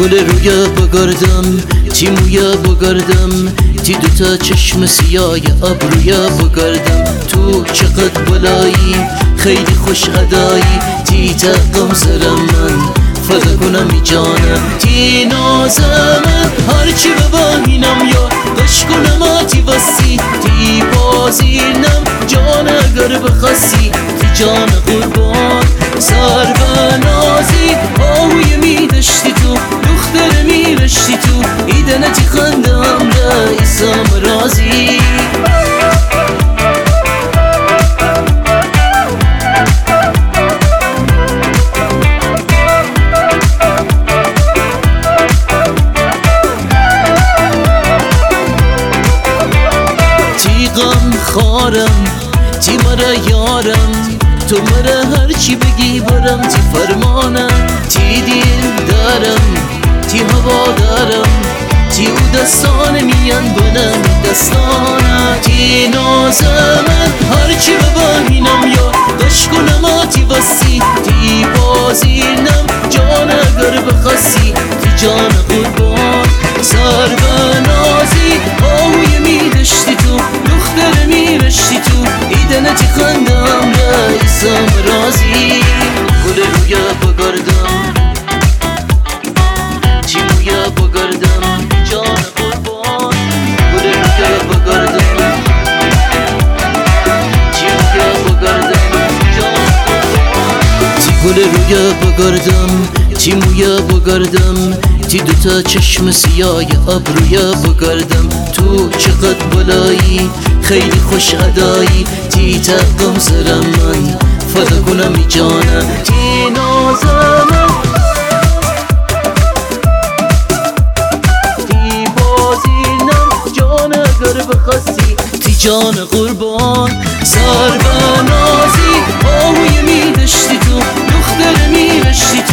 گل رویا بگردم تی مویا بگردم تی دوتا چشم سیاه ابرویا بگردم تو چقدر بلایی خیلی خوش ادایی تی تقم سرم من فدا کنم ای جانم تی نازم هرچی ببینم یا قش کنم آتی وسی تی بازینم جان اگر بخواستی تی جان قربان سر بنازی آهوی میدشتی تو دختر میرشتی تو ایدنتی خندم رئیسم رازی غم خارم تی مرا یارم تو مرا هرچی بگی برم تی فرمانم تی دل دارم تی هوا دارم تی او دستان میان بنم دستانم تی نازم هرچی ببینم یا قش کنم آتی وسی تی بازینم جان اگر بخواستی تی جان قربان سر بنازی آهوی میدشتی تو دختر میرشتی تو ایدنتی خندم رئیسم رازی گل رویا بگردم چی مویا بگردم جان قربان گل رویا بگردم چی مویا بگردم جان قربان تی گل رویا بگردم تی مویا بگردم تی دوتا چشم سیاه ابرویا بگردم تو چقدر بلایی خیلی خوش ادایی تی تقم سرم من فدا کنم ای جانم تی نازم تی بازینم جان اگر بخواستی تی جان قربان سر بنازی آهوی میدشتی تو دختر میرشتی